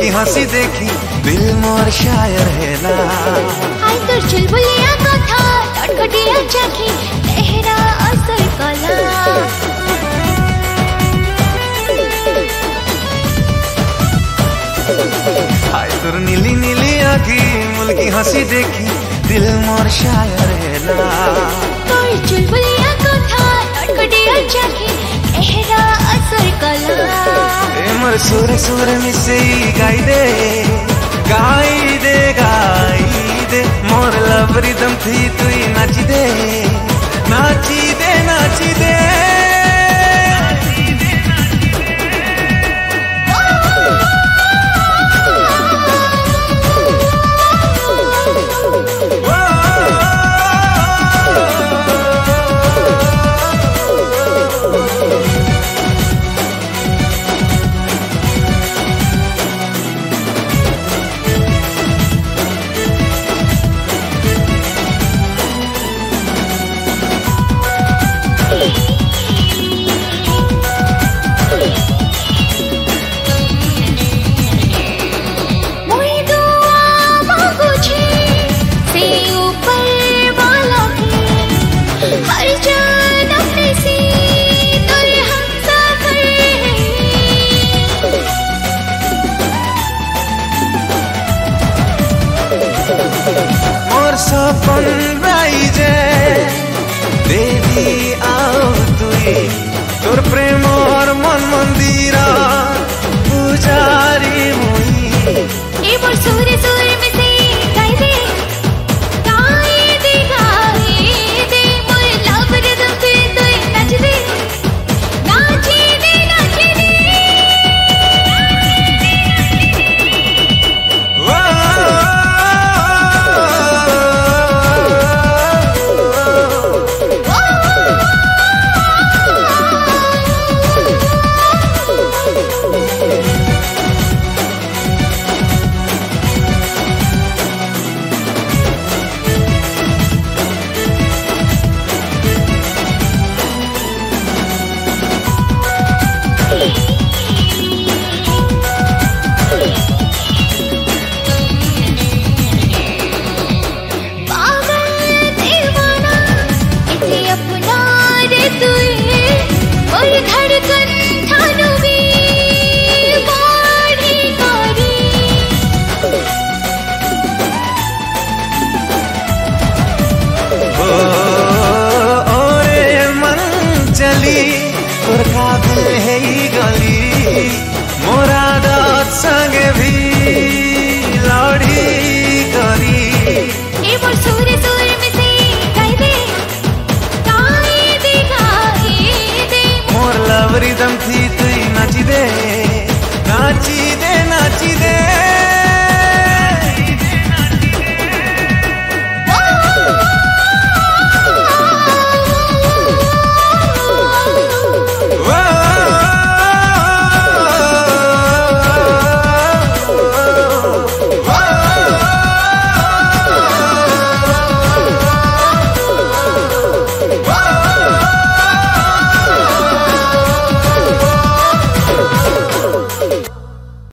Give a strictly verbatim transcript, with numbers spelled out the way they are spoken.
हंसी देखी दिल मोर शायर हेला। हाय तोर चुलबुलिया कथा टटकटिया चाखी तेहरा असर कला। हाय तोर नीली नीली आँखी मुल्की हंसी देखी दिल मोर शायर हेला। तोर चुलबुलिया कथा टटकटिया चाखी तेहरा असर कला। ए मोर सुर सुर मिसे गाई दे गाई दे गाई दे मोर लव रिदम थी तुई नाची दे नाची दे नाची दे। मोर सपन राइजे देवी आओ तुई तोर प्रेम और मन मंदिर पुजारी मुई। ए मोर सुरे सुरे में से गाई दे गाई दे गाई दे मोर लव रिदम पे तोय नाच दे नाची दे नाची दे। तोर काबिल है गली मोरा दात संगे भी लड़ी करी। ए मोर सुरे सुरे